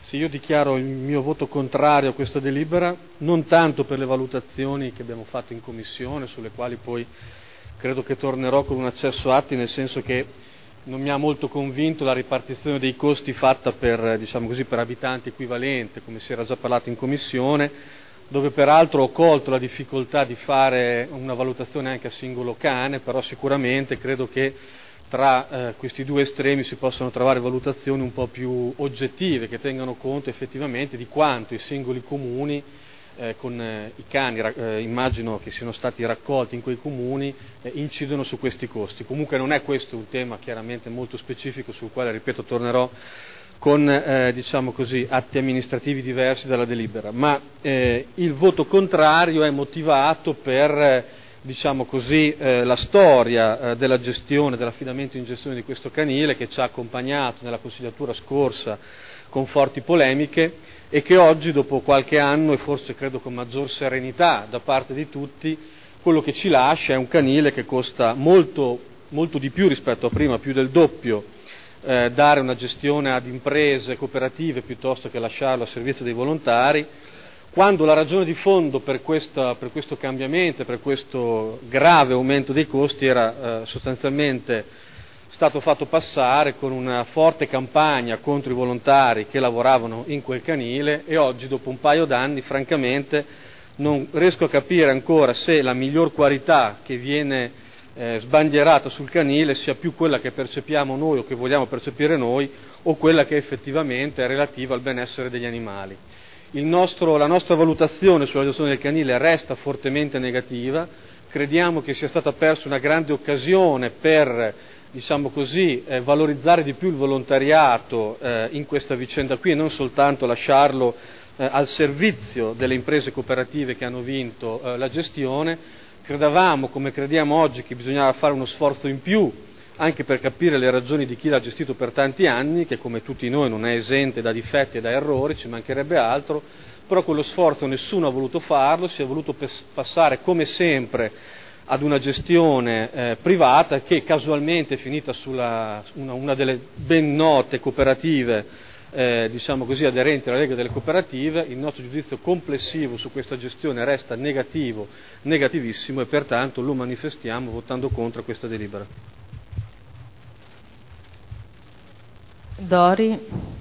Sì, io dichiaro il mio voto contrario a questa delibera, non tanto per le valutazioni che abbiamo fatto in Commissione, sulle quali poi credo che tornerò con un accesso atti, nel senso che non mi ha molto convinto la ripartizione dei costi fatta per, diciamo così, per abitante equivalente, come si era già parlato in Commissione, dove peraltro ho colto la difficoltà di fare una valutazione anche a singolo cane, però sicuramente credo che tra questi due estremi si possano trovare valutazioni un po' più oggettive, che tengano conto effettivamente di quanto i singoli comuni con i cani, immagino che siano stati raccolti in quei comuni, incidono su questi costi. Comunque non è questo un tema chiaramente molto specifico sul quale, ripeto, tornerò con diciamo così, atti amministrativi diversi dalla delibera, ma il voto contrario è motivato per diciamo così, la storia della gestione, dell'affidamento in gestione di questo canile, che ci ha accompagnato nella consigliatura scorsa con forti polemiche e che oggi, dopo qualche anno, e forse credo con maggior serenità da parte di tutti, quello che ci lascia è un canile che costa molto, molto di più rispetto a prima, più del doppio, dare una gestione ad imprese cooperative piuttosto che lasciarlo a servizio dei volontari, quando la ragione di fondo per questo cambiamento, per questo grave aumento dei costi era sostanzialmente stato fatto passare con una forte campagna contro i volontari che lavoravano in quel canile, e oggi, dopo un paio d'anni, francamente non riesco a capire ancora se la miglior qualità che viene sbandierata sul canile sia più quella che percepiamo noi o che vogliamo percepire noi, o quella che effettivamente è relativa al benessere degli animali. La nostra valutazione sulla gestione del canile resta fortemente negativa, crediamo che sia stata persa una grande occasione per, diciamo così, valorizzare di più il volontariato in questa vicenda qui, e non soltanto lasciarlo al servizio delle imprese cooperative che hanno vinto la gestione. Credevamo, come crediamo oggi, che bisognava fare uno sforzo in più anche per capire le ragioni di chi l'ha gestito per tanti anni, che come tutti noi non è esente da difetti e da errori, ci mancherebbe altro, però quello sforzo nessuno ha voluto farlo, si è voluto passare come sempre ad una gestione privata che casualmente è finita sulla una delle ben note cooperative diciamo così, aderenti alla Lega delle Cooperative. Il nostro giudizio complessivo su questa gestione resta negativo, negativissimo, e pertanto lo manifestiamo votando contro questa delibera. Dori.